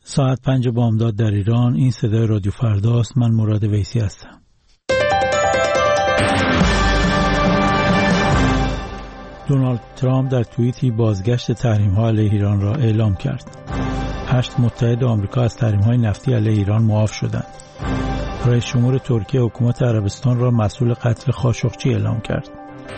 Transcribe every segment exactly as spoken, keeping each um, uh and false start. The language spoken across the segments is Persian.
ساعت پنج بامداد در ایران. این صدای رادیو فرداست. من مراد ویسی هستم. دونالد ترامپ در توییتی بازگشت تحریم‌ها علیه ایران را اعلام کرد. هشت متحد آمریکا از تحریم‌های نفتی علیه ایران معاف شدند. رئیس جمهور ترکیه حکومت عربستان را مسئول قتل خاشقچی اعلام کرد.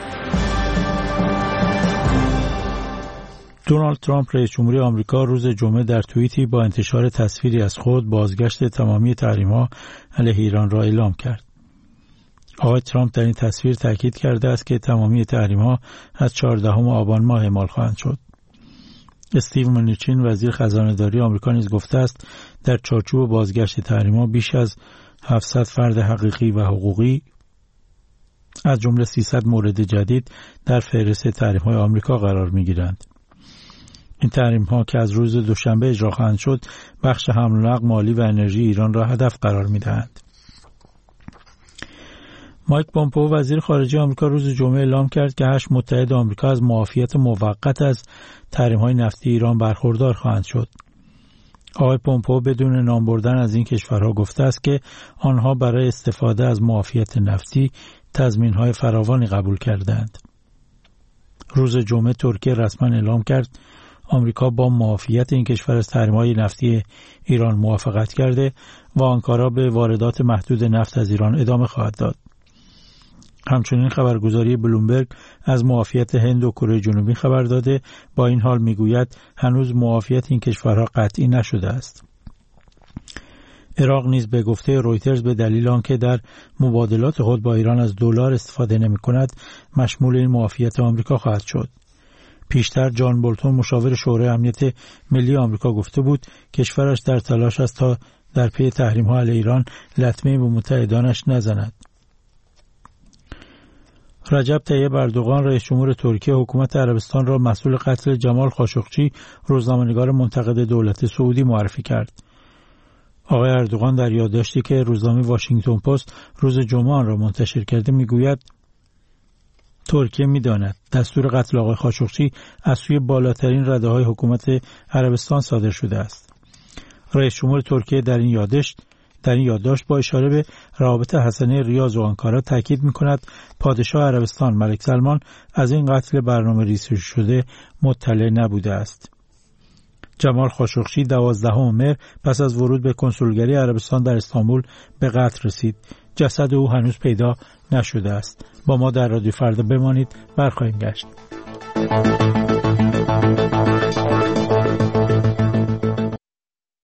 دونالد ترامپ رئیس جمهوری آمریکا روز جمعه در توییتی با انتشار تصویری از خود بازگشت تمامی تحریم‌ها علیه ایران را اعلام کرد. آقای ترامپ در این تصویر تاکید کرده است که تمامی تحریم‌ها از چهاردهم آبان ماه اعمال خواهند شد. استیو منوچین وزیر خزانه‌داری آمریکا نیز گفته است در چارچوب بازگشت تحریم‌ها بیش از هفتصد فرد حقیقی و حقوقی از جمله سیصد مورد جدید در فهرست تحریم‌های آمریکا قرار می‌گیرند. این تحریم‌ها که از روز دوشنبه اجرا خواهند شد، بخش حمل و نقل، مالی و انرژی ایران را هدف قرار می‌دهند. مایک پومپئو وزیر خارجه آمریکا روز جمعه اعلام کرد که هشت متحد آمریکا از معافیت موقت از تحریم‌های نفتی ایران برخوردار خواهند شد. آقای پومپئو بدون نام بردن از این کشورها گفته است که آنها برای استفاده از معافیت نفتی تضمین‌های فراوانی قبول کردند. روز جمعه ترکیه رسما اعلام کرد آمریکا با معافیت این کشور از تحریم‌های نفتی ایران موافقت کرده و آنکارا به واردات محدود نفت از ایران ادامه خواهد داد. همچنین خبرگزاری بلومبرگ از معافیت هند و کره جنوبی خبر داده، با این حال میگوید هنوز معافیت این کشورها قطعی نشده است. عراق نیز به گفته رویترز به دلیل آنکه در مبادلات خود با ایران از دلار استفاده نمی‌کند، مشمول این معافیت آمریکا خواهد شد. پیشتر جان بولتون مشاور شورای امنیت ملی آمریکا گفته بود کشورش در تلاش است تا در پی تحریم‌ها علیه ایران لطمه‌ای به متحدانش نزند. رجب طیب اردوغان رئیس جمهور ترکیه حکومت عربستان را مسئول قتل جمال خاشقچی، روزنامه‌نگار منتقد دولت سعودی، معرفی کرد. آقای اردوغان در یادداشتی که روزنامه واشنگتن پست روز جمعه آن را منتشر کرده میگوید ترکیه می‌داند دستور قتل آقای خاشقچی از سوی بالاترین رده‌های حکومت عربستان صادر شده است. رئیس جمهور ترکیه در این یادداشت در این یادداشت با اشاره به روابط حسنه ریاض و آنکارا تاکید می‌کند پادشاه عربستان ملک سلمان از این قتل برنامه‌ریزی شده مطلع نبوده است. جمال خاشقچی دوازدهم مهر پس از ورود به کنسولگری عربستان در استانبول به قتل رسید. جسد او هنوز پیدا نشده است. با ما در رادیو فردا بمانید، برخواهیم گشت.